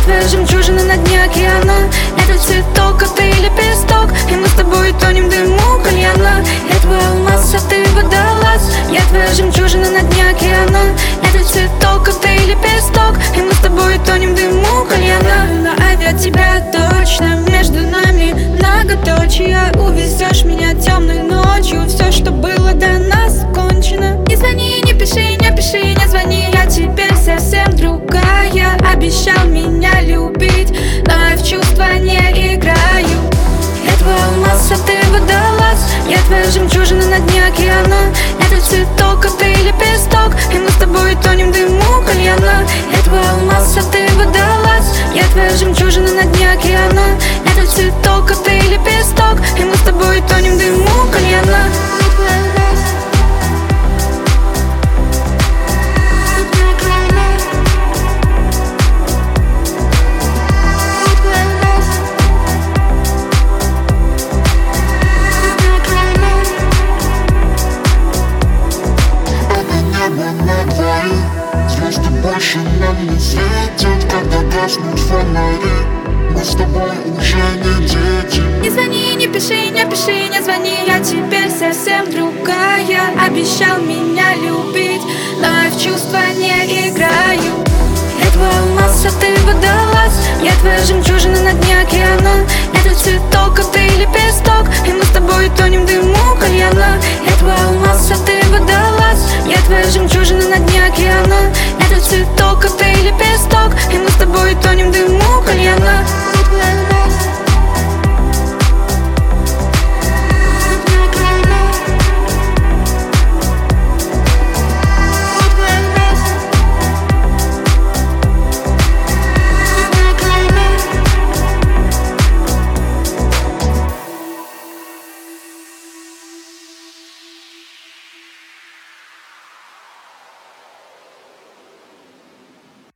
твоя жемчужина на дне океана. Это цветок, а ты лепесток, и мы с тобой тонем в дыму кальяна. Я твой алмаз, а ты водолаз. Я твоя жемчужина на дне океана. Это цветок, а ты лепесток, и мы с тобой тонем в дыму кальяна. А ведь тебя точно между нами многоточие. Увезешь меня темной ночью, все, что было до нас, кончено. Не звони, не пиши, не пиши, не звони. Я теперь совсем другая. Обещал меня любить, но я в чувства не играю. Я твой алмаз, а ты водолаз. Я твоя жемчужина на дне океана. Это цветок, а ты лепесток, и мы с тобой тонем в дыму кальяна. Я твой алмаз, а ты водолаз. Я твоя жемчужина на дне океана. Это цветок, а ты лепесток, и мы с тобой тонем в дыму кальяна. Звезды больше нам не светят, когда гаснут фонари. Мы с тобой уже не дети. Не звони, не пиши, не пиши, не звони. Я теперь совсем другая. Обещал меня любить, но я в чувства не играю. Я твой алмаз, а ты водолаз. Я твоя жемчужина на дне океана. Это цветок, а ты лепесток, и мы с тобой тонем в дыму кальяна. Я твой алмаз, а ты водолаз. Я твоя жемчужина на дне океана. Это цветок, а ты лепесток, и мы с тобой тонем в дыму кальяна.